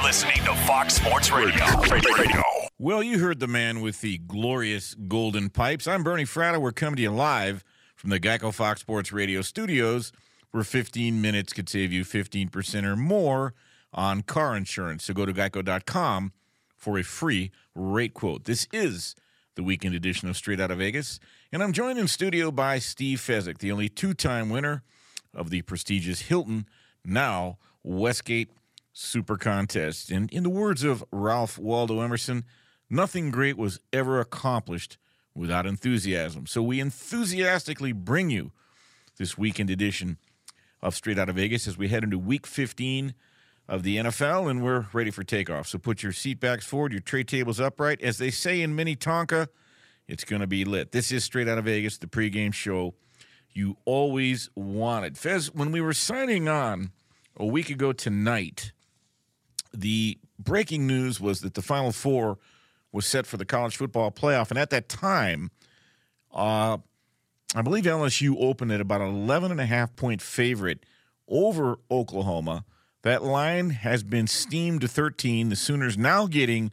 listening to Fox Sports Radio. Well, you heard the man with the glorious golden pipes. I'm Bernie Fratto. We're coming to you live from the Geico Fox Sports Radio studios, where 15 minutes could save you 15% or more on car insurance. So go to geico.com for a free rate quote. This is the weekend edition of Straight Outta Vegas, and I'm joined in studio by Steve Fezzik, the only two-time winner of the prestigious Hilton, now Westgate Super Contest. And in the words of Ralph Waldo Emerson, nothing great was ever accomplished without enthusiasm. So we enthusiastically bring you this weekend edition of Straight Outta Vegas as we head into Week 15 of the NFL, and we're ready for takeoff. So put your seat backs forward, your tray tables upright. As they say in Minnetonka, it's going to be lit. This is Straight Outta Vegas, the pregame show you always wanted. Fez, when we were signing on a week ago tonight, the breaking news was that the Final Four was set for the college football playoff, and at that time, I believe LSU opened at about an 11.5-point favorite over Oklahoma. That line has been steamed to 13. The Sooners now getting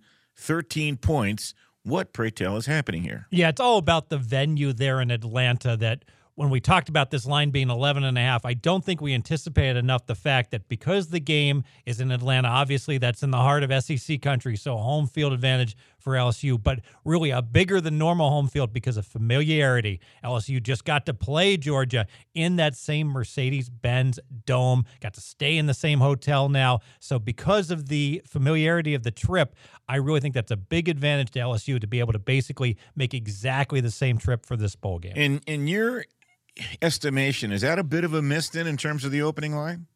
13 points. What, pray tell, is happening here? Yeah, it's all about the venue there in Atlanta that when we talked about this line being 11.5, I don't think we anticipated enough the fact that because the game is in Atlanta, obviously that's in the heart of SEC country, so home field advantage for LSU, but really a bigger than normal home field because of familiarity. LSU just got to play Georgia in that same Mercedes-Benz Dome, got to stay in the same hotel now. So because of the familiarity of the trip, I really think that's a big advantage to LSU to be able to basically make exactly the same trip for this bowl game. In your estimation, is that a bit of a miss then in terms of the opening line?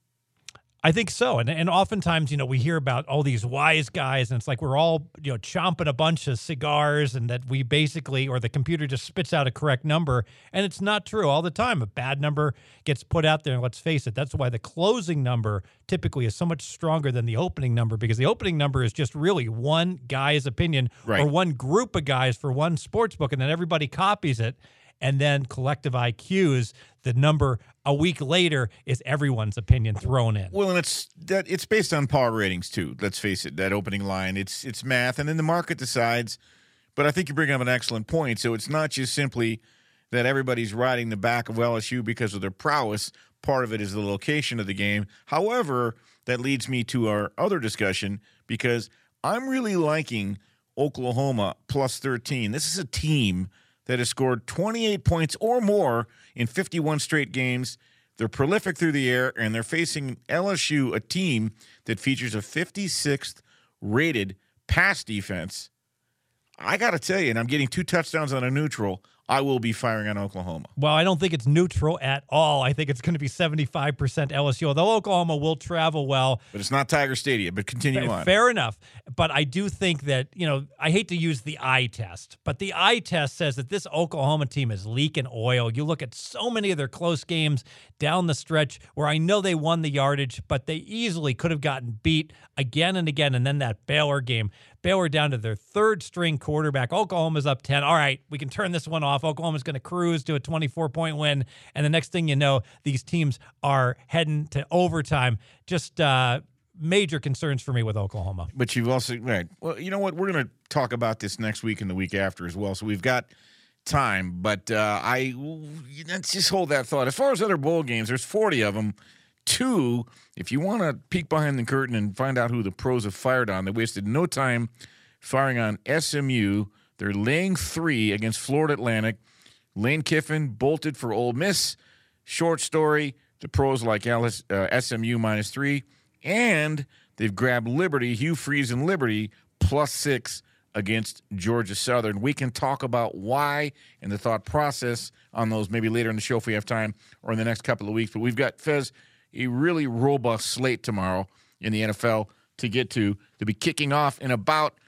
I think so. And oftentimes, we hear about all these wise guys, and it's like we're all, chomping a bunch of cigars and that we basically, or the computer just spits out a correct number. And it's not true all the time. A bad number gets put out there, and let's face it, that's why the closing number typically is so much stronger than the opening number, because the opening number is just really one guy's opinion or one group of guys for one sports book, and then everybody copies it. And then collective IQs, the number a week later is everyone's opinion thrown in. Well, and it's based on power ratings too. Let's face it, that opening line, it's math, and then the market decides. But I think you bring up an excellent point. So it's not just simply that everybody's riding the back of LSU because of their prowess. Part of it is the location of the game. However, that leads me to our other discussion, because I'm really liking Oklahoma plus 13. This is a team that has scored 28 points or more in 51 straight games. They're prolific through the air, and they're facing LSU, a team that features a 56th rated pass defense. I got to tell you, and I'm getting 2 touchdowns on a neutral, I will be firing on Oklahoma. Well, I don't think it's neutral at all. I think it's going to be 75% LSU, although Oklahoma will travel well. But it's not Tiger Stadium, but continue on. Fair enough. But I do think that, I hate to use the eye test, but the eye test says that this Oklahoma team is leaking oil. You look at so many of their close games down the stretch where I know they won the yardage, but they easily could have gotten beat again and again. And then that Baylor game, Baylor down to their third-string quarterback. Oklahoma's up 10. All right, we can turn this one off. Oklahoma's going to cruise to a 24-point win. And the next thing you know, these teams are heading to overtime. Just major concerns for me with Oklahoma. But you've also, right. Well, you know what? We're going to talk about this next week and the week after as well. So we've got time. But let's just hold that thought. As far as other bowl games, there's 40 of them. 2, if you want to peek behind the curtain and find out who the pros have fired on, they wasted no time firing on SMU. They're laying 3 against Florida Atlantic. Lane Kiffin bolted for Ole Miss. Short story, the pros like SMU -3. And they've grabbed Liberty, Hugh Freeze and Liberty, +6 against Georgia Southern. We can talk about why and the thought process on those maybe later in the show if we have time, or in the next couple of weeks. But we've got, Fez, a really robust slate tomorrow in the NFL to get to be kicking off in about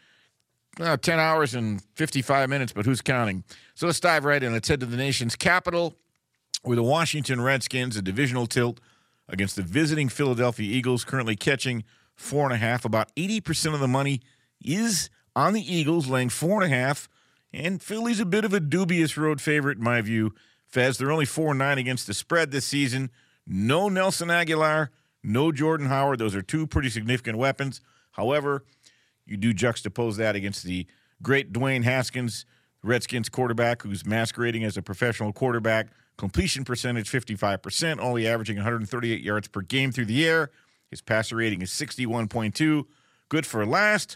10 hours and 55 minutes, but who's counting? So let's dive right in. Let's head to the nation's capital, where the Washington Redskins, a divisional tilt against the visiting Philadelphia Eagles, currently catching 4.5. About 80% of the money is on the Eagles, laying 4.5. And Philly's a bit of a dubious road favorite, in my view. Fez, they're only 4-9 against the spread this season. No Nelson Aguilar, No Jordan Howard. Those are two pretty significant weapons. However, you do juxtapose that against the great Dwayne Haskins, Redskins quarterback, who's masquerading as a professional quarterback. Completion percentage, 55%, only averaging 138 yards per game through the air. His passer rating is 61.2. Good for last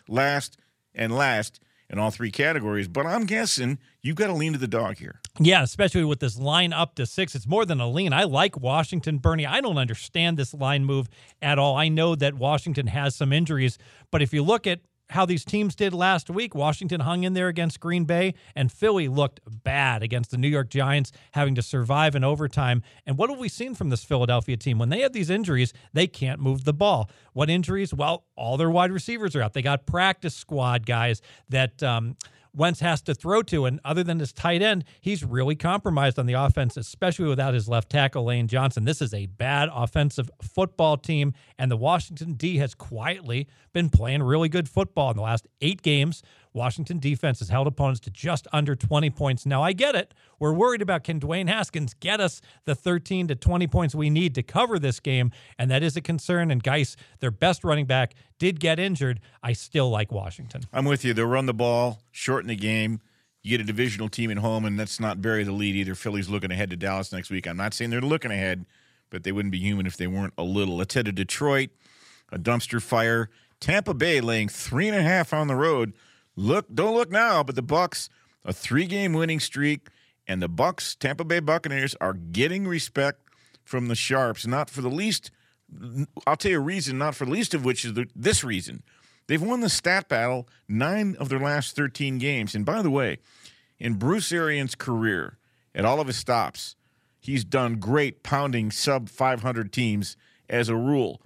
in all three categories. But I'm guessing you've got to lean to the dog here. Yeah, especially with this line up to 6. It's more than a lean. I like Washington, Bernie. I don't understand this line move at all. I know that Washington has some injuries, but if you look at how these teams did last week, Washington hung in there against Green Bay, and Philly looked bad against the New York Giants, having to survive in overtime. And what have we seen from this Philadelphia team? When they have these injuries, they can't move the ball. What injuries? Well, all their wide receivers are out. They got practice squad guys that Wentz has to throw to, and other than his tight end, he's really compromised on the offense, especially without his left tackle, Lane Johnson. This is a bad offensive football team, and the Washington D has quietly been playing really good football in the last 8 games. Washington defense has held opponents to just under 20 points. Now, I get it. We're worried about, can Dwayne Haskins get us the 13 to 20 points we need to cover this game? And that is a concern. And Geis, their best running back, did get injured. I still like Washington. I'm with you. They'll run the ball, shorten the game. You get a divisional team at home, and let's not bury the lead either. Philly's looking ahead to Dallas next week. I'm not saying they're looking ahead, but they wouldn't be human if they weren't a little. Let's head to Detroit, a dumpster fire. Tampa Bay laying 3.5 on the road. Don't look now, but the Bucs, a 3-game winning streak, and the Bucs, Tampa Bay Buccaneers, are getting respect from the Sharps. Not for the least, I'll tell you a reason, not for the least of which is this reason. They've won the stat battle 9 of their last 13 games. And by the way, in Bruce Arians' career, at all of his stops, he's done great pounding sub-500 teams as a rule.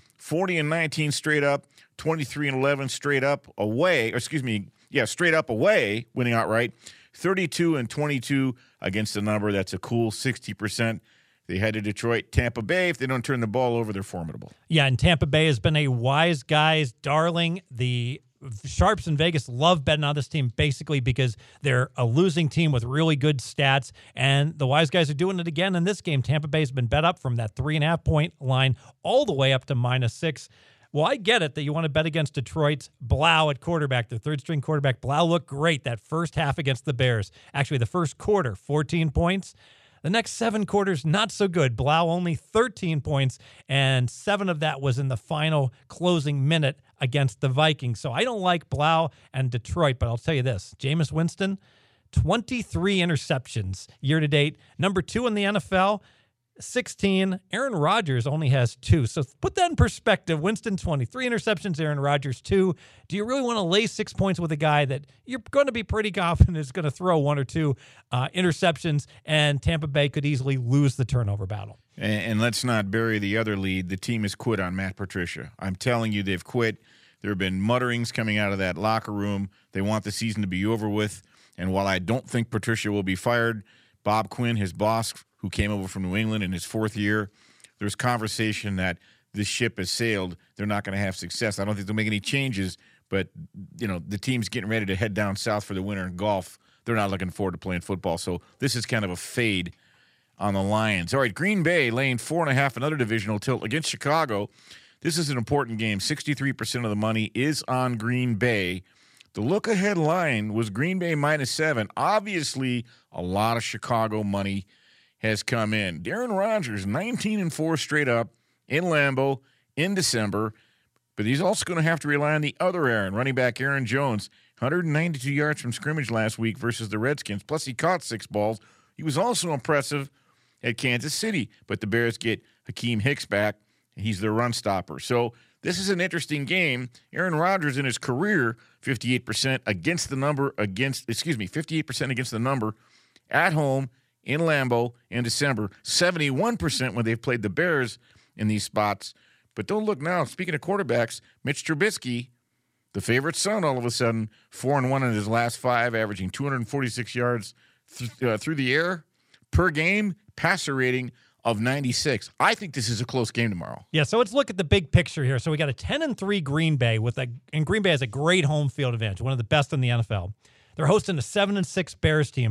40-19 straight up, 23-11 straight up away, straight up away, winning outright. 32-22 against the number. That's a cool 60%. They head to Detroit. Tampa Bay, if they don't turn the ball over, they're formidable. Yeah, and Tampa Bay has been a wise guy's darling. The Sharps in Vegas love betting on this team basically because they're a losing team with really good stats, and the wise guys are doing it again in this game. Tampa Bay's been bet up from that 3.5-point line all the way up to -6. Well, I get it that you want to bet against Detroit's Blau at quarterback, their third-string quarterback. Blau looked great that first half against the Bears. Actually, the first quarter, 14 points. The next 7 quarters, not so good. Blau only 13 points, and 7 of that was in the final closing minute against the Vikings. So I don't like Blau and Detroit, but I'll tell you this. Jameis Winston, 23 interceptions year-to-date. Number 2 in the NFL. 16. Aaron Rodgers only has 2. So put that in perspective. Winston, 23 interceptions. Aaron Rodgers, 2. Do you really want to lay 6 points with a guy that you're going to be pretty confident is going to throw 1 or 2 interceptions, and Tampa Bay could easily lose the turnover battle? And let's not bury the other lead. The team has quit on Matt Patricia. I'm telling you, they've quit. There have been mutterings coming out of that locker room. They want the season to be over with. And while I don't think Patricia will be fired, Bob Quinn, his boss, who came over from New England in his 4th year, there's conversation that this ship has sailed. They're not going to have success. I don't think they'll make any changes, but, the team's getting ready to head down south for the winter in golf. They're not looking forward to playing football, so this is kind of a fade on the Lions. All right, Green Bay laying 4.5, another divisional tilt against Chicago. This is an important game. 63% of the money is on Green Bay. The look-ahead line was Green Bay -7. Obviously, a lot of Chicago money has come in. Aaron Rodgers, 19-4 straight up in Lambeau in December, but he's also going to have to rely on the other Aaron, running back Aaron Jones, 192 yards from scrimmage last week versus the Redskins, plus he caught 6 balls. He was also impressive at Kansas City, but the Bears get Hakeem Hicks back, and he's their run stopper. So this is an interesting game. Aaron Rodgers in his career, 58% against the number, 58% against the number at home in Lambeau in December, 71% when they've played the Bears in these spots. But don't look now. Speaking of quarterbacks, Mitch Trubisky, the favorite son, all of a sudden, 4-1 in his last 5, averaging 246 yards through the air per game, passer rating of 96. I think this is a close game tomorrow. Yeah, so let's look at the big picture here. So we got a 10-3 Green Bay and Green Bay has a great home field advantage, one of the best in the NFL. They're hosting a 7-6 Bears team.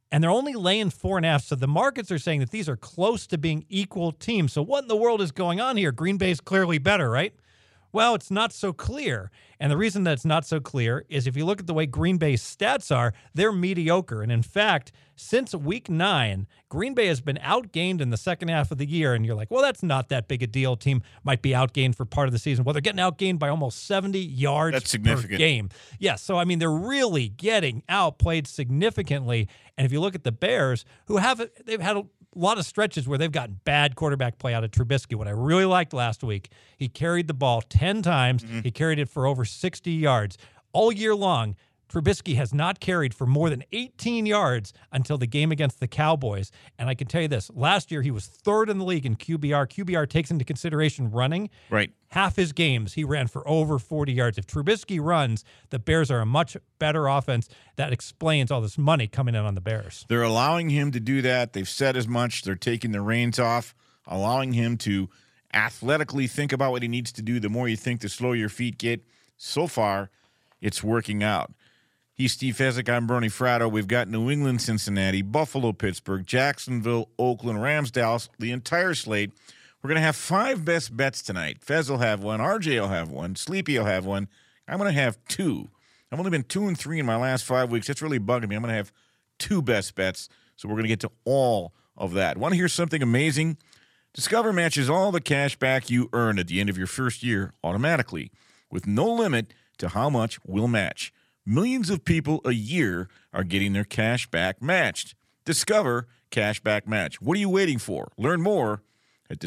and they're only laying 4.5. So the markets are saying that these are close to being equal teams. So what in the world is going on here? Green Bay's clearly better, right? Well, it's not so clear. And the reason that it's not so clear is if you look at the way Green Bay's stats are, they're mediocre. And in fact, since week 9, Green Bay has been outgained in the second half of the year. And you're like, well, that's not that big a deal. Team might be outgained for part of the season. Well, they're getting outgained by almost 70 yards That's significant. per game. Yeah, so, I mean, they're really getting outplayed significantly. And if you look at the Bears, they've had a lot of stretches where they've gotten bad quarterback play out of Trubisky. What I really liked last week, he carried the ball 10 times. He carried it for over 60 yards. All year long, Trubisky has not carried for more than 18 yards until the game against the Cowboys. And I can tell you this, last year he was 3rd in the league in QBR. QBR takes into consideration running. Right. Half his games, he ran for over 40 yards. If Trubisky runs, the Bears are a much better offense. That explains all this money coming in on the Bears. They're allowing him to do that. They've said as much. They're taking the reins off, allowing him to athletically think about what he needs to do. The more you think, the slower your feet get. So far, it's working out. He's Steve Fezzik. I'm Bernie Fratto. We've got New England, Cincinnati, Buffalo, Pittsburgh, Jacksonville, Oakland, Rams, Dallas, the entire slate. We're going to have 5 best bets tonight. Fez will have one. RJ will have one. Sleepy will have one. I'm going to have 2. I've only been 2-3 in my last 5 weeks. That's really bugging me. I'm going to have 2 best bets, so we're going to get to all of that. Want to hear something amazing? Discover matches all the cash back you earn at the end of your first year automatically, with no limit to how much we'll match. Millions of people a year are getting their cash back matched. Discover Cashback Match. What are you waiting for? Learn more at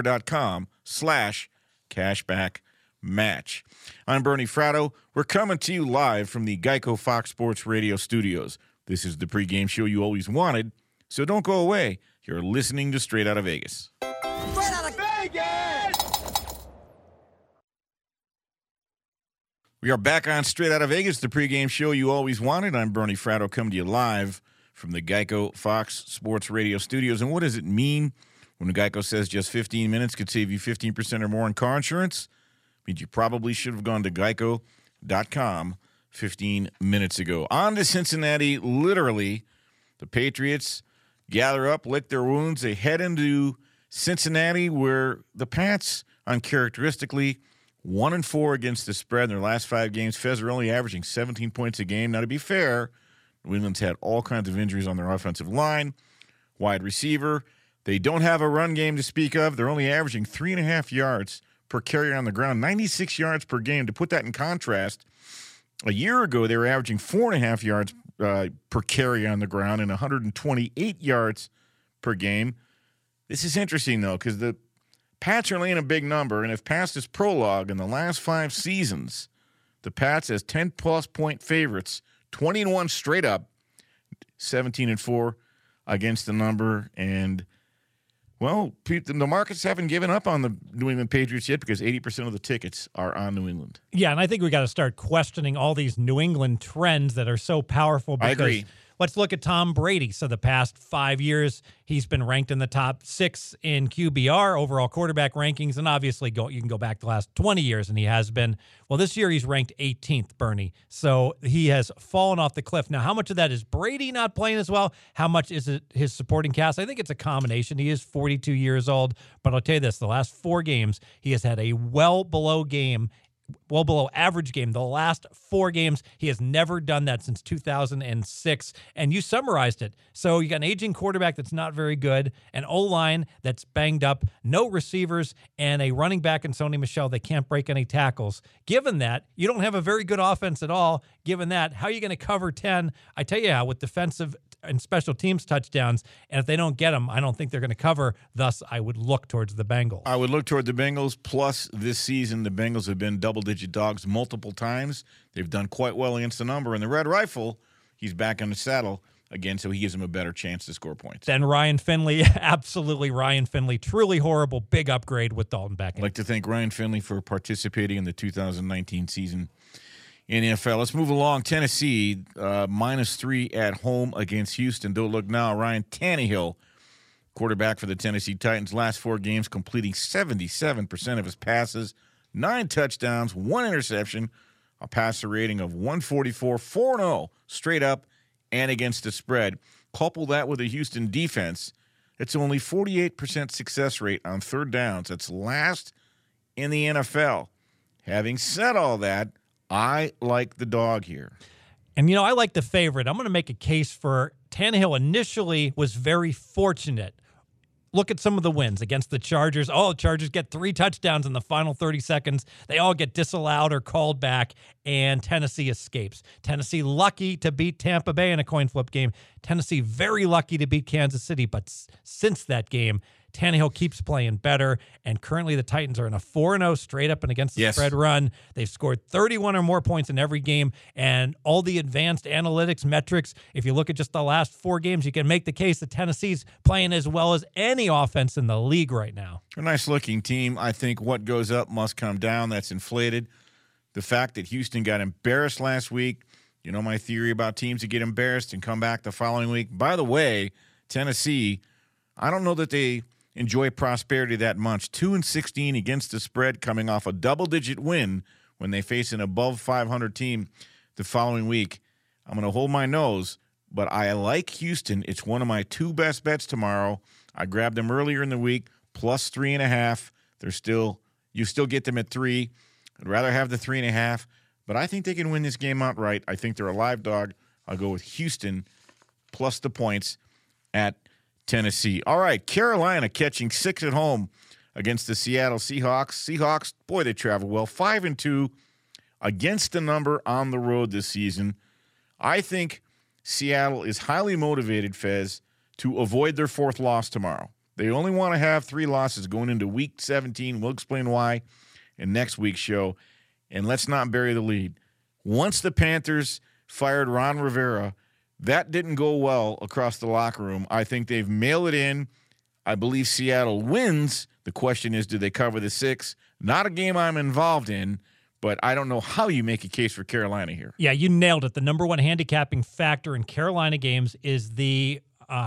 discover.com/cashbackmatch. I'm Bernie Fratto. We're coming to you live from the Geico Fox Sports Radio studios. This is the pregame show you always wanted, so don't go away. You're listening to Straight Outta Vegas. Straight out of Vegas! We are back on Straight Outta Vegas, the pregame show you always wanted. I'm Bernie Fratto, coming to you live from the Geico Fox Sports Radio studios. And what does it mean when Geico says just 15 minutes could save you 15% or more in car insurance? It means you probably should have gone to geico.com 15 minutes ago. On to Cincinnati, literally. The Patriots gather up, lick their wounds. They head into Cincinnati, where the Pats, uncharacteristically, 1-4 against the spread in their last 5 games. Fez are only averaging 17 points a game. Now, to be fair, New England's had all kinds of injuries on their offensive line, wide receiver. They don't have a run game to speak of. They're only averaging 3.5 yards per carry on the ground, 96 yards per game. To put that in contrast, a year ago they were averaging 4.5 yards per carry on the ground and 128 yards per game. This is interesting, though, because the Pats are laying a big number, and if past is prologue, in the last 5 seasons, the Pats as 10-plus point favorites, 20-1 straight up, 17-4 against the number. And, well, the markets haven't given up on the New England Patriots yet because 80% of the tickets are on New England. Yeah, and I think we got to start questioning all these New England trends that are so powerful. I agree. Let's look at Tom Brady. So the past 5 years, he's been ranked in the top 6 in QBR, overall quarterback rankings, and obviously you can go back the last 20 years, and he has been. Well, this year he's ranked 18th, Bernie. So he has fallen off the cliff. Now, how much of that is Brady not playing as well? How much is it his supporting cast? I think it's a combination. He is 42 years old, but I'll tell you this, the last 4 games, he has had a well below average game. The last 4 games, he has never done that since 2006. And you summarized it. So you got an aging quarterback that's not very good, an O-line that's banged up, no receivers, and a running back in Sony Michel that can't break any tackles. Given that, you don't have a very good offense at all. Given that, how are you going to cover 10? I tell you how, with defensive and special teams touchdowns, and if they don't get them, I don't think they're going to cover. Thus, I would look towards the Bengals. I would look toward the Bengals. Plus, this season, the Bengals have been double-digit dogs multiple times. They've done quite well against the number. And the Red Rifle, he's back in the saddle again, so he gives him a better chance to score points. Then Ryan Finley, absolutely Ryan Finley. Truly horrible, big upgrade with Dalton back in. I'd like to thank Ryan Finley for participating in the 2019 season in the NFL. Let's move along. Tennessee, -3 at home against Houston. Don't look now. Ryan Tannehill, quarterback for the Tennessee Titans, last 4 games completing 77% of his passes, 9 touchdowns, 1 interception, a passer rating of 144, 4-0 straight up and against the spread. couple that with a Houston defense, it's only 48% success rate on third downs. That's last in the NFL. Having said all that, I like the dog here. And, I like the favorite. I'm going to make a case for Tannehill. Initially was very fortunate. Look at some of the wins against the Chargers. Oh, the Chargers get 3 touchdowns in the final 30 seconds. They all get disallowed or called back, and Tennessee escapes. Tennessee lucky to beat Tampa Bay in a coin flip game. Tennessee very lucky to beat Kansas City. But since that game, Tannehill keeps playing better, and currently the Titans are in a 4-0 straight up and against the spread run. They've scored 31 or more points in every game, and all the advanced analytics metrics, if you look at just the last 4 games, you can make the case that Tennessee's playing as well as any offense in the league right now. A nice-looking team. I think what goes up must come down. That's inflated. The fact that Houston got embarrassed last week, my theory about teams that get embarrassed and come back the following week. By the way, Tennessee, I don't know that they enjoy prosperity that much. 2-16 against the spread, coming off a double-digit win when they face an above 500 team the following week. I'm going to hold my nose, but I like Houston. It's one of my 2 best bets tomorrow. I grabbed them earlier in the week, plus 3.5. You still get them at 3. I'd rather have the 3.5, but I think they can win this game outright. I think they're a live dog. I'll go with Houston plus the points at Tennessee. All right, Carolina catching 6 at home against the Seattle Seahawks. Seahawks, boy, they travel well. 5-2 against the number on the road this season. I think Seattle is highly motivated, Fez, to avoid their 4th loss tomorrow. They only want to have 3 losses going into Week 17. We'll explain why in next week's show. And let's not bury the lead. Once the Panthers fired Ron Rivera, that didn't go well across the locker room. I think they've mailed it in. I believe Seattle wins. The question is, do they cover the 6? Not a game I'm involved in, but I don't know how you make a case for Carolina here. Yeah, you nailed it. The number 1 handicapping factor in Carolina games is the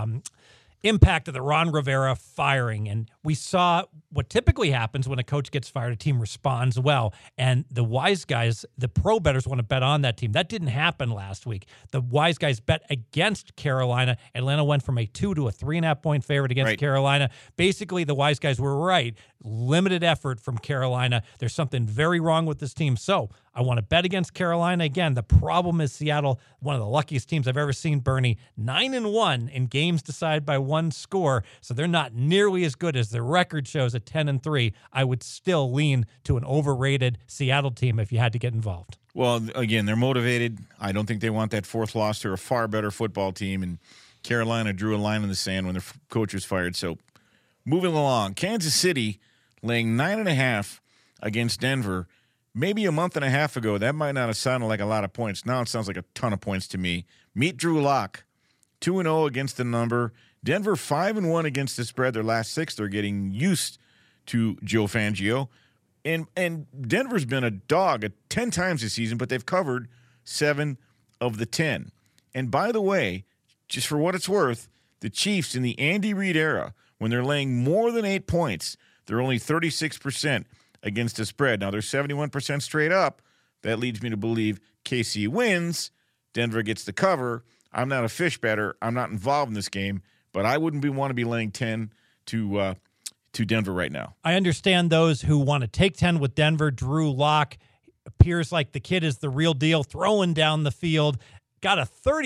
impact of the Ron Rivera firing. And we saw what typically happens when a coach gets fired, a team responds well. And the wise guys, the pro bettors want to bet on that team. That didn't happen last week. The wise guys bet against Carolina. Atlanta went from a 2 to a 3.5 point favorite against Carolina. Basically, the wise guys were right. Limited effort from Carolina. There's something very wrong with this team. So I want to bet against Carolina. Again, the problem is Seattle, one of the luckiest teams I've ever seen, Bernie, 9-1 in games decided by 1 score. So they're not nearly as good as their record shows at 10-3. I would still lean to an overrated Seattle team if you had to get involved. Well, again, they're motivated. I don't think they want that 4th loss. They're a far better football team, and Carolina drew a line in the sand when their coach was fired. So moving along, Kansas City laying 9.5 against Denver. Maybe a month and a half ago, that might not have sounded like a lot of points. Now it sounds like a ton of points to me. Meet Drew Lock, 2-0 against the number. Denver 5-1 against the spread. Their last 6, they're getting used to Joe Fangio. And Denver's been a dog 10 times this season, but they've covered 7 of the 10. And by the way, just for what it's worth, the Chiefs in the Andy Reid era, when they're laying more than 8 points, they're only 36% against the spread. Now they're 71% straight up. That leads me to believe KC wins. Denver gets the cover. I'm not a fish better. I'm not involved in this game, but I wouldn't want to be laying 10 to Denver right now. I understand those who want to take 10 with Denver. Drew Lock appears like the kid is the real deal, throwing down the field. Got a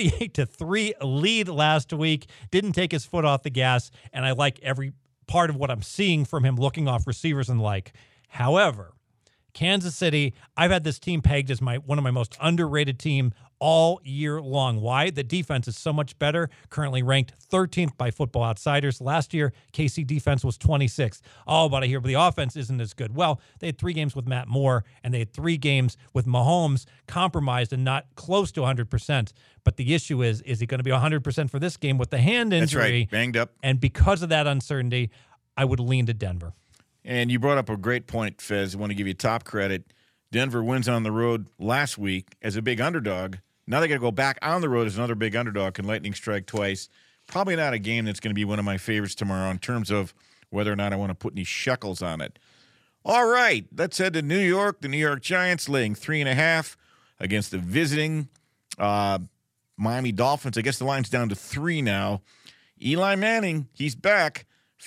38-3 lead last week. Didn't take his foot off the gas, and I like every part of what I'm seeing from him, looking off receivers and like. However, Kansas City, I've had this team pegged as one of my most underrated team all year long. Why? The defense is so much better, currently ranked 13th by Football Outsiders. Last year, KC defense was 26th. Oh, but I hear the offense isn't as good. Well, they had 3 games with Matt Moore, and they had 3 games with Mahomes compromised and not close to 100%. But the issue is he going to be 100% for this game with the hand injury? That's right, banged up. And because of that uncertainty, I would lean to Denver. And you brought up a great point, Fez. I want to give you top credit. Denver wins on the road last week as a big underdog. Now they got to go back on the road as another big underdog. Can lightning strike twice? Probably not a game that's going to be one of my favorites tomorrow in terms of whether or not I want to put any shekels on it. All right, let's head to New York. The New York Giants laying 3.5 against the visiting Miami Dolphins. I guess the line's down to 3 now. Eli Manning, he's back.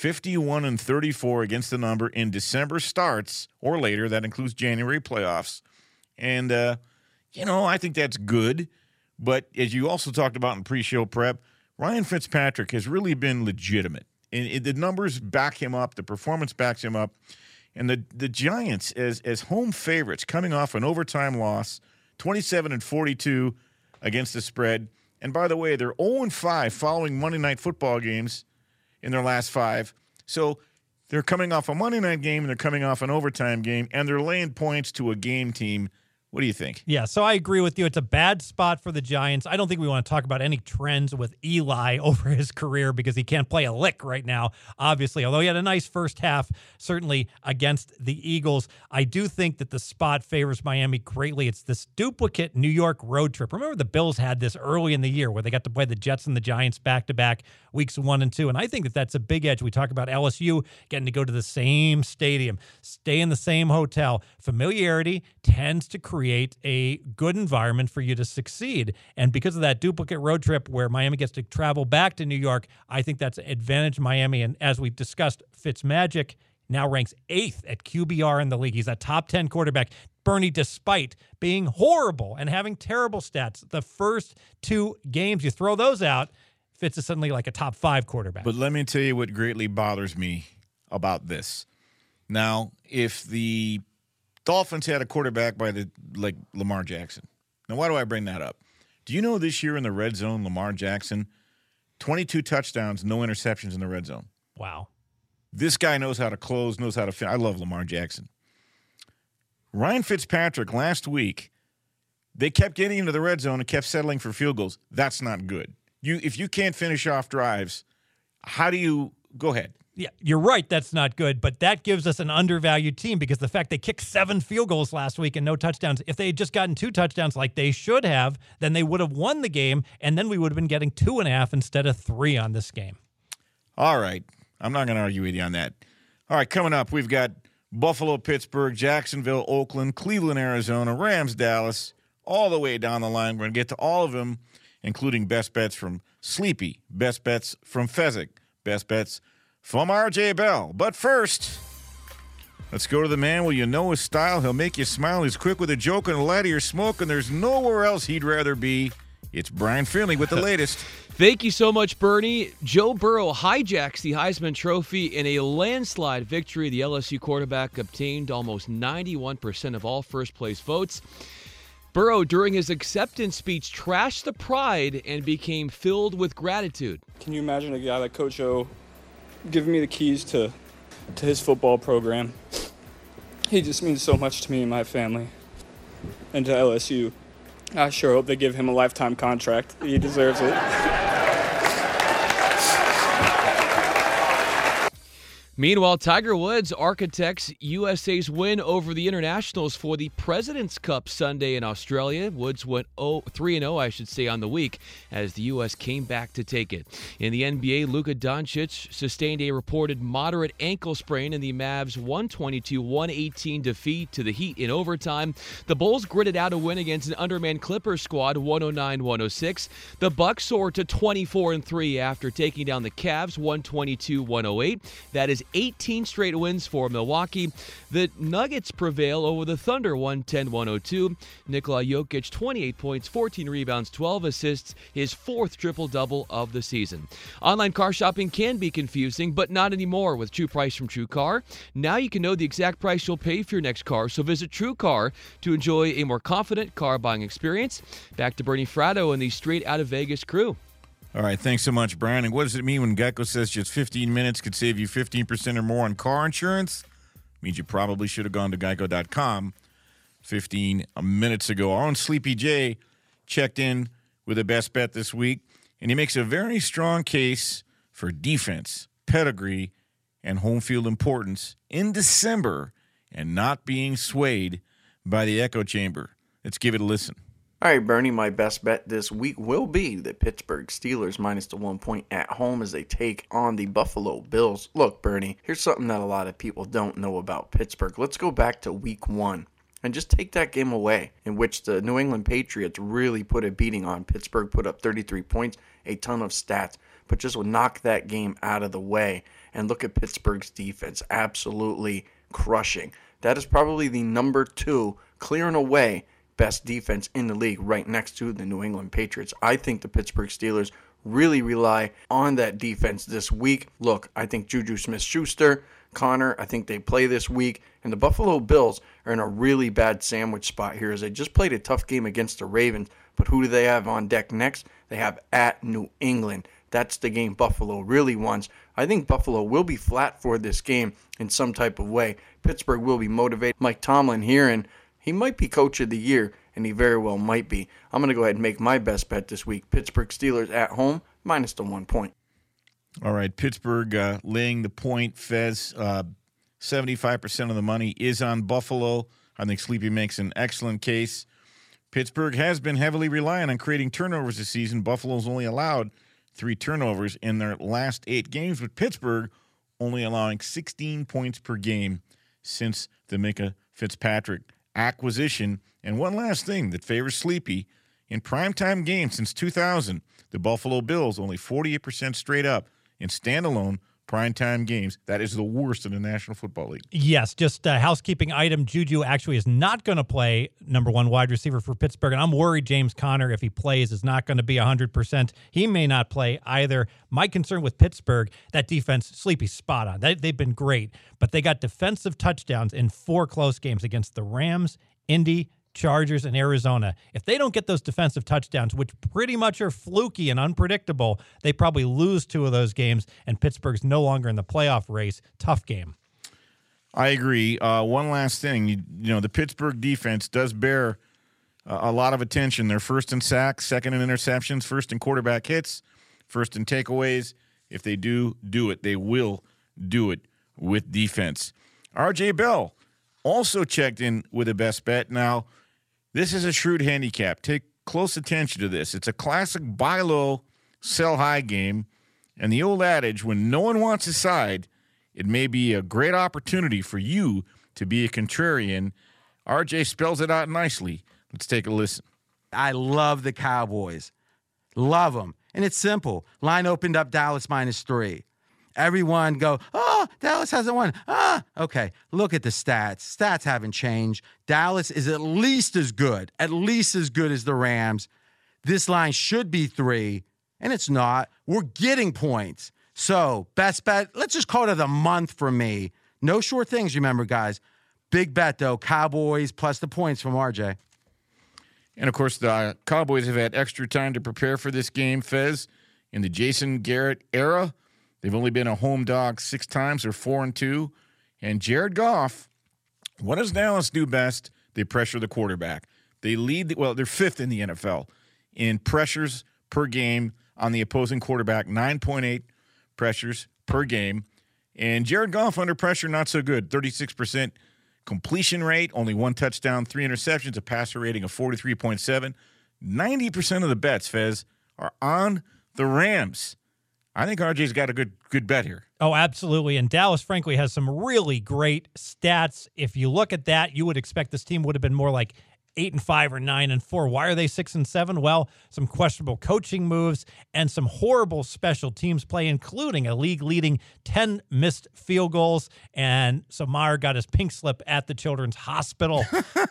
51-34 against the number in December starts or later. That includes January playoffs. And, I think that's good. But as you also talked about in pre-show prep, Ryan Fitzpatrick has really been legitimate. And the numbers back him up. The performance backs him up. And the Giants, as home favorites, coming off an overtime loss, 27-42 against the spread. And by the way, they're 0-5 following Monday Night Football games in their last 5. So they're coming off a Monday night game, and they're coming off an overtime game, and they're laying points to a game team. What do you think? Yeah, so I agree with you. It's a bad spot for the Giants. I don't think we want to talk about any trends with Eli over his career because he can't play a lick right now, obviously. Although he had a nice first half, certainly against the Eagles. I do think that the spot favors Miami greatly. It's this duplicate New York road trip. Remember the Bills had this early in the year where they got to play the Jets and the Giants back-to-back weeks 1 and 2. And I think that that's a big edge. We talk about LSU getting to go to the same stadium, stay in the same hotel. Familiarity tends to create a good environment for you to succeed. And because of that duplicate road trip where Miami gets to travel back to New York, I think that's an advantage Miami. And as we discussed, Fitzmagic now ranks 8th at QBR in the league. He's a top 10 quarterback. Bernie, despite being horrible and having terrible stats, the first 2 games, you throw those out, Fitz is suddenly like a top 5 quarterback. But let me tell you what greatly bothers me about this. Now, if the Dolphins had a quarterback like Lamar Jackson. Now, why do I bring that up? Do you know this year in the red zone, Lamar Jackson, 22 touchdowns, no interceptions in the red zone? Wow. This guy knows how to close, knows how to finish. I love Lamar Jackson. Ryan Fitzpatrick last week, they kept getting into the red zone and kept settling for field goals. That's not good. If you can't finish off drives, how do you – go ahead. Yeah, you're right. That's not good, but that gives us an undervalued team because the fact they kicked 7 field goals last week and no touchdowns, if they had just gotten 2 touchdowns like they should have, then they would have won the game, and then we would have been getting 2.5 instead of 3 on this game. All right. I'm not going to argue with you on that. All right, coming up, we've got Buffalo, Pittsburgh, Jacksonville, Oakland, Cleveland, Arizona, Rams, Dallas, all the way down the line. We're going to get to all of them, including best bets from Sleepy, best bets from Fezzik, best bets from RJ Bell. But first, let's go to the man. Well, you know his style. He'll make you smile. He's quick with a joke and a light of your smoke, and there's nowhere else he'd rather be. It's Brian Finley with the latest. Thank you so much, Bernie. Joe Burrow hijacks the Heisman Trophy in a landslide victory. The LSU quarterback obtained almost 91% of all first-place votes. Burrow, during his acceptance speech, trashed the pride and became filled with gratitude. Can you imagine a guy like Coach O giving me the keys to his football program? He just means so much to me and my family and to LSU. I sure hope they give him a lifetime contract. He deserves it. Meanwhile, Tiger Woods architects USA's win over the Internationals for the President's Cup Sunday in Australia. Woods went 3-0, on the week as the U.S. came back to take it. In the NBA, Luka Doncic sustained a reported moderate ankle sprain in the Mavs' 122-118 defeat to the Heat in overtime. The Bulls gritted out a win against an undermanned Clippers squad, 109-106. The Bucks soared to 24-3 after taking down the Cavs, 122-108. That is 18 straight wins for Milwaukee. The Nuggets prevail over the Thunder, 110-102. Nikola Jokic, 28 points, 14 rebounds, 12 assists, his 4th triple-double of the season. Online car shopping can be confusing, but not anymore with True Price from True Car. Now you can know the exact price you'll pay for your next car, so visit True Car to enjoy a more confident car buying experience. Back to Bernie Fratto and the Straight Outta Vegas crew. All right, thanks so much, Brian. And what does it mean when Geico says just 15 minutes could save you 15% or more on car insurance? It means you probably should have gone to geico.com 15 minutes ago. Our own Sleepy J checked in with a best bet this week, and he makes a very strong case for defense, pedigree, and home field importance in December and not being swayed by the echo chamber. Let's give it a listen. All right, Bernie, my best bet this week will be the Pittsburgh Steelers minus the 1 point at home as they take on the Buffalo Bills. Look, Bernie, here's something that a lot of people don't know about Pittsburgh. Let's go back to week 1. and just take that game away, in which the New England Patriots really put a beating on. Pittsburgh put up 33 points, a ton of stats, but just would knock that game out of the way. And look at Pittsburgh's defense, absolutely crushing. That is probably the number 2, clear and away, best defense in the league, right next to the New England Patriots. I think the Pittsburgh Steelers really rely on that defense this week. Look, I think Juju Smith-Schuster, Connor, I think they play this week. And the Buffalo Bills are in a really bad sandwich spot here, as they just played a tough game against the Ravens. But who do they have on deck next? They have at New England. That's the game Buffalo really wants. I think Buffalo will be flat for this game in some type of way. Pittsburgh will be motivated. Mike Tomlin here, and he might be coach of the year, and he very well might be. I'm going to go ahead and make my best bet this week. Pittsburgh Steelers at home, minus the 1 point. All right, Pittsburgh laying the point. Fez, 75% of the money is on Buffalo. I think Sleepy makes an excellent case. Pittsburgh has been heavily reliant on creating turnovers this season. Buffalo's only allowed 3 turnovers in their last 8 games, with Pittsburgh only allowing 16 points per game since the Micah Fitzpatrick acquisition. And one last thing that favors Sleepy, in primetime games since 2000, the Buffalo Bills only 48% straight up in standalone primetime games. That is the worst in the National Football League. Yes, just a housekeeping item. Juju actually is not going to play number 1 wide receiver for Pittsburgh, and I'm worried James Conner, if he plays, is not going to be 100%. He may not play either. My concern with Pittsburgh, that defense, Sleepy's spot on. They've been great, but they got defensive touchdowns in 4 close games against the Rams, Indy, Chargers, and Arizona. If they don't get those defensive touchdowns, which pretty much are fluky and unpredictable, they probably lose 2 of those games, and Pittsburgh's no longer in the playoff race. Tough game. I agree. One last thing. You know, the Pittsburgh defense does bear a lot of attention. They're first in sacks, second in interceptions, first in quarterback hits, first in takeaways. If they do it, they will do it with defense. R.J. Bell also checked in with a best bet. Now, this is a shrewd handicap. Take close attention to this. It's a classic buy low, sell high game. And the old adage, when no one wants a side, it may be a great opportunity for you to be a contrarian. RJ spells it out nicely. Let's take a listen. I love the Cowboys. Love them. And it's simple. Line opened up Dallas -3. Everyone go, oh, Dallas hasn't won. Okay, look at the stats. Stats haven't changed. Dallas is at least as good as the Rams. This line should be 3, and it's not. We're getting points. So, best bet, let's just call it the month for me. No short things, remember, guys. Big bet, though, Cowboys plus the points from RJ. And, of course, the Cowboys have had extra time to prepare for this game, Fez. In the Jason Garrett era, they've only been a home dog 6 times. They're 4-2. And Jared Goff, what does Dallas do best? They pressure the quarterback. They lead, they're 5th in the NFL in pressures per game on the opposing quarterback, 9.8 pressures per game. And Jared Goff under pressure, not so good. 36% completion rate, only 1 touchdown, 3 interceptions, a passer rating of 43.7. 90% of the bets, Fez, are on the Rams. I think RJ's got a good bet here. Oh, absolutely. And Dallas, frankly, has some really great stats. If you look at that, you would expect this team would have been more like 8-5 or 9-4. Why are they 6-7? Well, some questionable coaching moves and some horrible special teams play, including a league-leading 10 missed field goals. And so Maher got his pink slip at the Children's Hospital.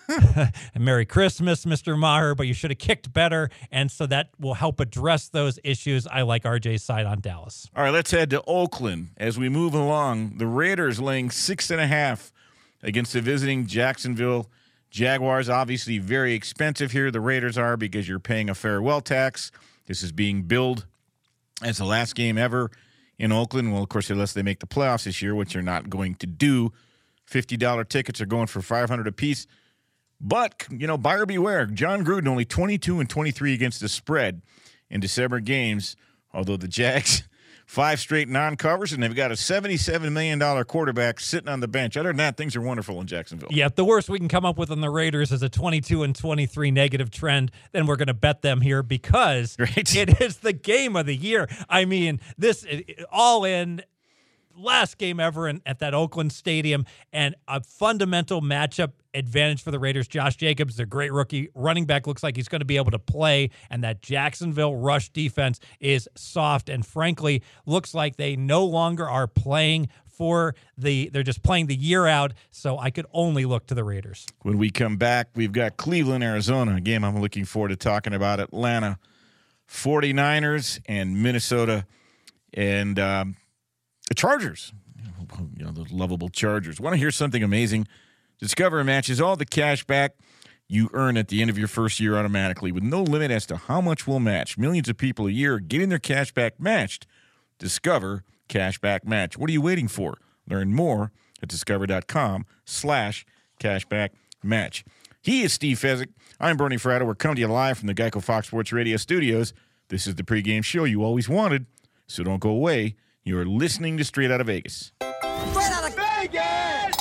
And Merry Christmas, Mr. Maher, but you should have kicked better. And so that will help address those issues. I like RJ's side on Dallas. All right, let's head to Oakland as we move along. The Raiders laying 6.5 against the visiting Jacksonville Jaguars. Obviously very expensive here, the Raiders are, because you're paying a farewell tax. This is being billed as the last game ever in Oakland. Well, of course, unless they make the playoffs this year, which they're not going to do. $50 tickets are going for $500 apiece. But, buyer beware. John Gruden only 22-23 against the spread in December games, although the Jags 5 straight non-covers, and they've got a $77 million quarterback sitting on the bench. Other than that, things are wonderful in Jacksonville. Yeah, the worst we can come up with on the Raiders is a 22-23 negative trend. Then we're going to bet them here because It is the game of the year. I mean, this all in last game ever at that Oakland Stadium, and a fundamental matchup advantage for the Raiders. Josh Jacobs, their great rookie running back, looks like he's going to be able to play, and that Jacksonville rush defense is soft, and frankly, looks like they no longer are playing they're just playing the year out, so I could only look to the Raiders. When we come back, we've got Cleveland, Arizona, a game I'm looking forward to talking about. Atlanta 49ers and Minnesota and the Chargers, those lovable Chargers. Want to hear something amazing? Discover matches all the cash back you earn at the end of your first year automatically with no limit as to how much will match. Millions of people a year are getting their cash back matched. Discover Cashback Match. What are you waiting for? Learn more at discover.com/cashback match. He is Steve Fezzik. I'm Bernie Fratto. We're coming to you live from the Geico Fox Sports Radio studios. This is the pregame show you always wanted, so don't go away. You're listening to Straight Out of Vegas. Straight out of Vegas!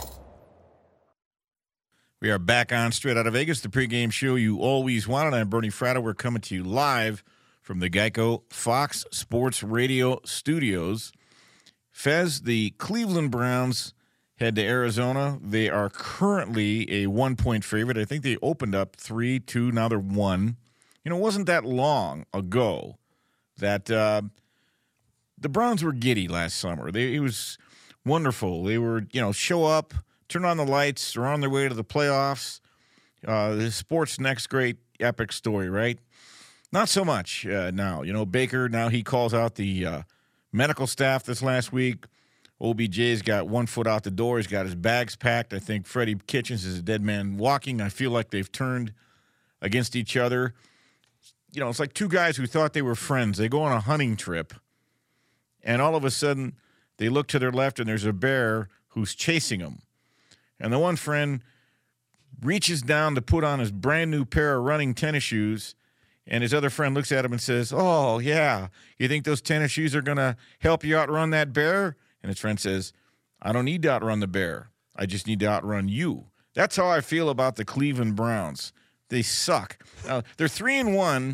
We are back on Straight Out of Vegas, the pregame show you always wanted. I'm Bernie Fratto. We're coming to you live from the Geico Fox Sports Radio studios. Fez, the Cleveland Browns head to Arizona. They are currently a 1-point favorite. I think they opened up 3-2. Now they're 1. It wasn't that long ago that the Browns were giddy last summer. It was wonderful. They were, show up, turn on the lights, they're on their way to the playoffs. The sports next great epic story, right? Not so much now. Baker, now he calls out the medical staff this last week. OBJ's got 1 foot out the door. He's got his bags packed. I think Freddie Kitchens is a dead man walking. I feel like they've turned against each other. It's like two guys who thought they were friends. They go on a hunting trip, and all of a sudden they look to their left, and there's a bear who's chasing them. And the one friend reaches down to put on his brand new pair of running tennis shoes, and his other friend looks at him and says, "Oh, yeah, you think those tennis shoes are going to help you outrun that bear?" And his friend says, "I don't need to outrun the bear. I just need to outrun you." That's how I feel about the Cleveland Browns. They suck. They're 3-1.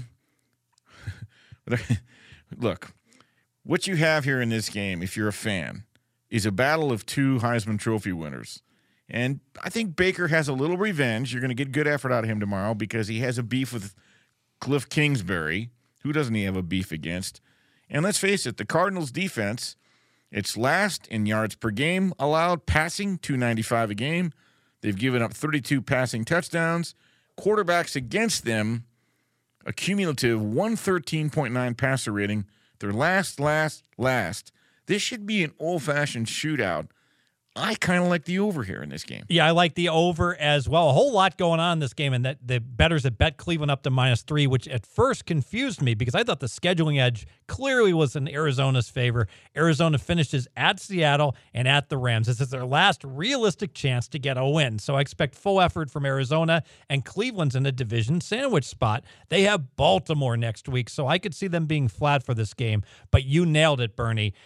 Look, what you have here in this game, if you're a fan, is a battle of two Heisman Trophy winners. And I think Baker has a little revenge. You're going to get good effort out of him tomorrow because he has a beef with Cliff Kingsbury. Who doesn't he have a beef against? And let's face it, the Cardinals' defense, it's last in yards per game allowed, passing 295 a game. They've given up 32 passing touchdowns. Quarterbacks against them, a cumulative 113.9 passer rating. They're last. This should be an old-fashioned shootout. I kind of like the over here in this game. Yeah, I like the over as well. A whole lot going on in this game, and that the bettors that bet Cleveland up to -3, which at first confused me because I thought the scheduling edge clearly was in Arizona's favor. Arizona finishes at Seattle and at the Rams. This is their last realistic chance to get a win. So I expect full effort from Arizona, and Cleveland's in a division sandwich spot. They have Baltimore next week, so I could see them being flat for this game. But you nailed it, Bernie.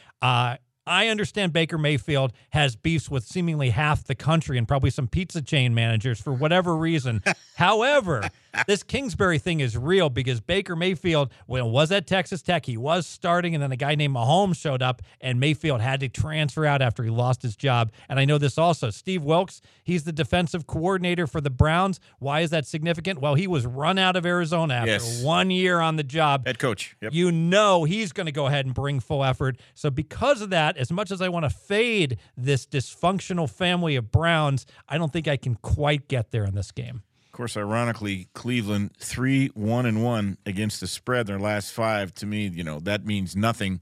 I understand Baker Mayfield has beefs with seemingly half the country and probably some pizza chain managers for whatever reason. However, this Kingsbury thing is real because Baker Mayfield was at Texas Tech. He was starting, and then a guy named Mahomes showed up, and Mayfield had to transfer out after he lost his job. And I know this also. Steve Wilkes, he's the defensive coordinator for the Browns. Why is that significant? Well, he was run out of Arizona after 1 year on the job. Head coach. Yep. He's going to go ahead and bring full effort. So because of that, as much as I want to fade this dysfunctional family of Browns, I don't think I can quite get there in this game. Of course, ironically, Cleveland 3-1-1 against the spread in their last 5. To me, that means nothing.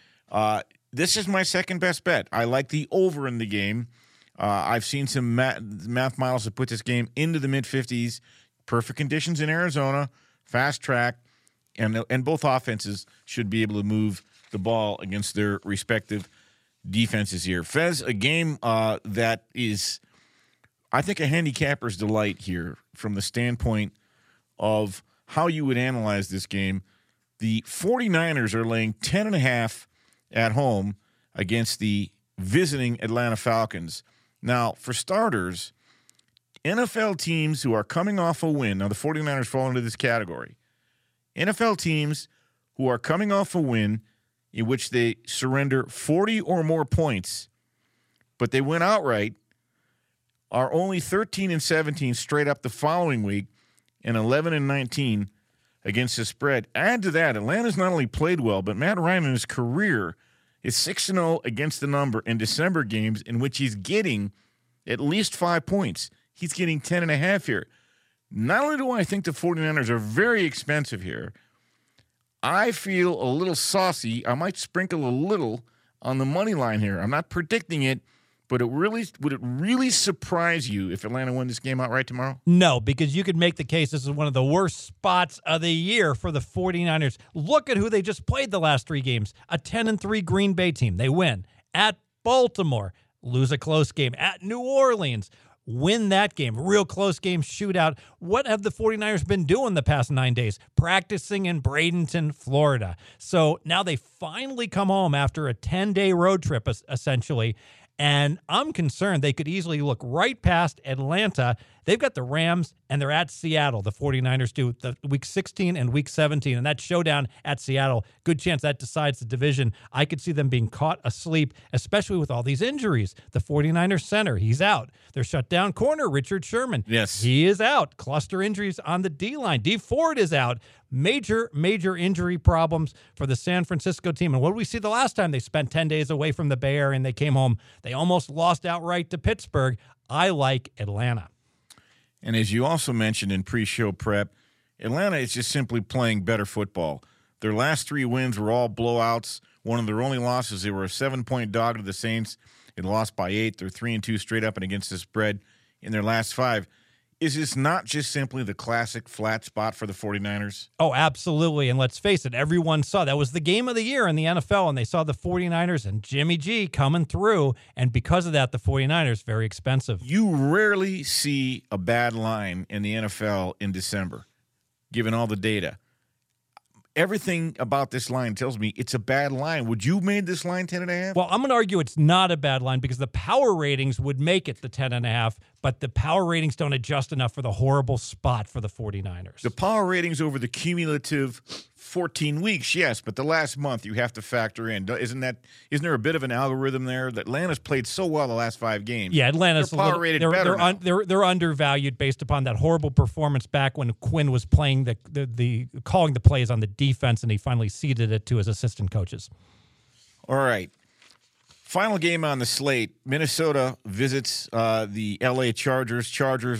This is my second best bet. I like the over in the game. I've seen some math models that put this game into the mid-50s. Perfect conditions in Arizona, fast track, and both offenses should be able to move the ball against their respective defenses here. Fez, a game that is, I think, a handicapper's delight here from the standpoint of how you would analyze this game. The 49ers are laying 10.5 at home against the visiting Atlanta Falcons. Now, for starters, NFL teams who are coming off a win, now the 49ers fall into this category, NFL teams who are coming off a win in which they surrender 40 or more points, but they win outright, are only 13-17 straight up the following week and 11-19 against the spread. Add to that, Atlanta's not only played well, but Matt Ryan in his career is 6-0 against the number in December games in which he's getting at least 5 points. He's getting 10.5 here. Not only do I think the 49ers are very expensive here, I feel a little saucy. I might sprinkle a little on the money line here. I'm not predicting it, but would it really surprise you if Atlanta won this game outright tomorrow? No, because you could make the case this is one of the worst spots of the year for the 49ers. Look at who they just played the last 3 games. A 10-3 Green Bay team. They win. At Baltimore, lose a close game. At New Orleans, win that game. Real close game, shootout. What have the 49ers been doing the past 9 days? Practicing in Bradenton, Florida. So now they finally come home after a 10-day road trip, essentially. And I'm concerned they could easily look right past Atlanta. They've got the Rams, and they're at Seattle. The 49ers do the week 16 and week 17. And that showdown at Seattle, good chance that decides the division. I could see them being caught asleep, especially with all these injuries. The 49ers center, he's out. Their shutdown corner, Richard Sherman. Yes. He is out. Cluster injuries on the D-line. Dee Ford is out. Major injury problems for the San Francisco team. And what did we see the last time they spent 10 days away from the Bay Area and they came home? They almost lost outright to Pittsburgh. I like Atlanta. And as you also mentioned in pre-show prep, Atlanta is just simply playing better football. Their last 3 wins were all blowouts. One of their only losses, they were a 7-point dog to the Saints. They lost by 8. They're 3-2 straight up and against the spread in their last 5. Is this not just simply the classic flat spot for the 49ers? Oh, absolutely. And let's face it, everyone saw that was the game of the year in the NFL, and they saw the 49ers and Jimmy G coming through. And because of that, the 49ers, very expensive. You rarely see a bad line in the NFL in December, given all the data. Everything about this line tells me it's a bad line. Would you have made this line 10.5? Well, I'm going to argue it's not a bad line because the power ratings would make it the 10.5, but the power ratings don't adjust enough for the horrible spot for the 49ers. The power ratings over the cumulative 14 weeks, yes, but the last month you have to factor in. Isn't there a bit of an algorithm there? That Atlanta's played so well the last 5 games. Yeah, Atlanta's they're power rated better now. They're undervalued based upon that horrible performance back when Quinn was playing the calling the plays on the defense, and he finally ceded it to his assistant coaches. All right. Final game on the slate. Minnesota visits the L.A. Chargers. Chargers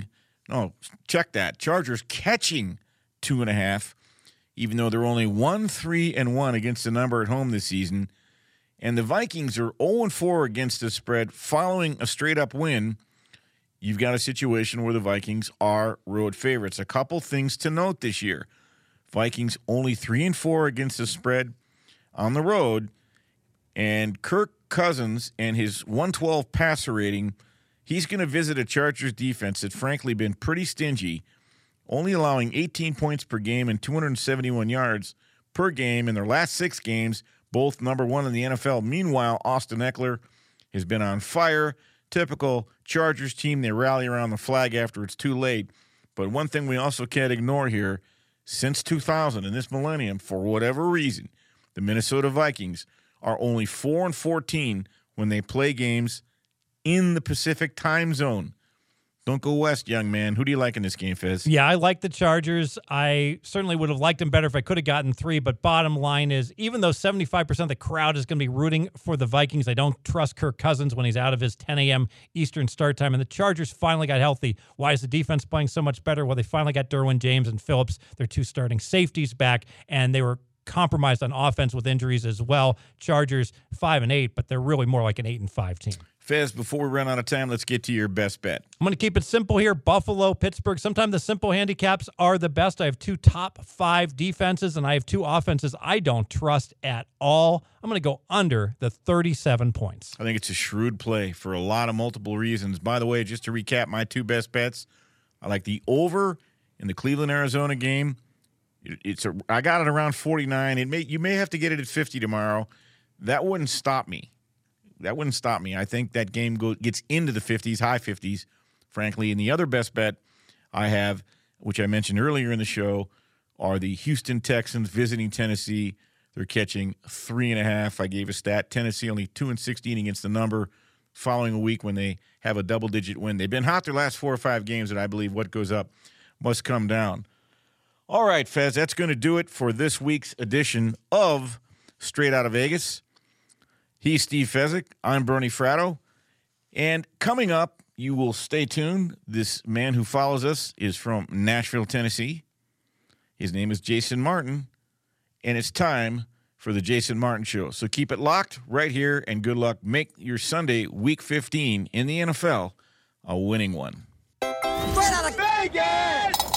catching 2.5, even though they're only 1-3-1 against the number at home this season. And the Vikings are 0-4 against the spread following a straight-up win. You've got a situation where the Vikings are road favorites. A couple things to note this year. Vikings only 3-4 against the spread on the road. And Kirk Cousins and his 112 passer rating, he's going to visit a Chargers defense that's frankly been pretty stingy, only allowing 18 points per game and 271 yards per game in their last 6 games, both number 1 in the NFL. Meanwhile, Austin Eckler has been on fire. Typical Chargers team, they rally around the flag after it's too late. But one thing we also can't ignore here, since 2000 in this millennium, for whatever reason, the Minnesota Vikings are only 4-14 when they play games in the Pacific time zone. Don't go west, young man. Who do you like in this game, Fez? Yeah, I like the Chargers. I certainly would have liked them better if I could have gotten 3, but bottom line is, even though 75% of the crowd is going to be rooting for the Vikings, I don't trust Kirk Cousins when he's out of his 10 a.m. Eastern start time, and the Chargers finally got healthy. Why is the defense playing so much better? Well, they finally got Derwin James and Phillips, their 2 starting safeties, back, and they were compromised on offense with injuries as well. Chargers 5-8, but they're really more like an 8-5 team. Fez, before we run out of time, let's get to your best bet. I'm going to keep it simple here. Buffalo, Pittsburgh. Sometimes the simple handicaps are the best. I have 2 top 5 defenses, and I have 2 offenses I don't trust at all. I'm going to go under the 37 points. I think it's a shrewd play for a lot of multiple reasons. By the way, just to recap my 2 best bets, I like the over in the Cleveland-Arizona game. I got it around 49. You may have to get it at 50 tomorrow. That wouldn't stop me. I think that game gets into the 50s, high 50s, frankly. And the other best bet I have, which I mentioned earlier in the show, are the Houston Texans visiting Tennessee. They're catching 3.5. I gave a stat. Tennessee only 2-16 against the number following a week when they have a double-digit win. They've been hot their last 4 or 5 games, and I believe what goes up must come down. All right, Fez, that's going to do it for this week's edition of Straight Outta Vegas. He's Steve Fezzik. I'm Bernie Fratto. And coming up, you will stay tuned. This man who follows us is from Nashville, Tennessee. His name is Jason Martin. And it's time for the Jason Martin Show. So keep it locked right here, and good luck. Make your Sunday, Week 15 in the NFL, a winning one. Straight out of Vegas!